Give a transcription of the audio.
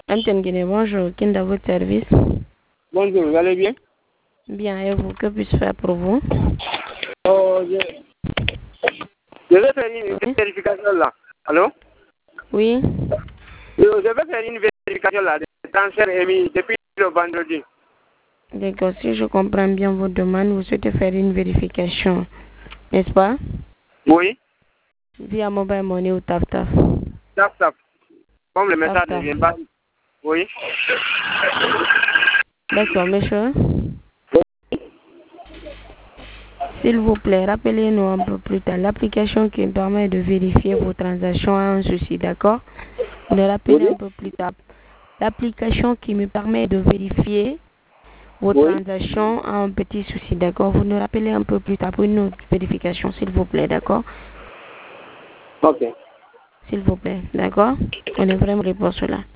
Amten Guinée, bonjour. Qui est à votre service? Bonjour, vous allez bien? Bien, et vous, que puis-je faire pour vous? Oh, je vais faire une vérification là. Allô? Oui. Je vais faire une vérification là. Le transfert émis depuis le vendredi. D'accord, si je comprends bien votre demande, vous souhaitez faire une vérification, n'est-ce pas? Oui. Via Mobile Money ou TapTap? Tap. Comme le message ne TapTap. vient pas. Oui. D'accord, monsieur. S'il vous plaît, rappelez-nous un peu plus tard. L'application qui permet de vérifier vos transactions a un souci, d'accord? Vous le rappelez un peu plus tard. L'application qui me permet de vérifier vos transactions a un petit souci, d'accord? Vous nous rappelez un peu plus tard pour une autre vérification, s'il vous plaît, d'accord? Ok. S'il vous plaît, d'accord? On est vraiment là pour cela.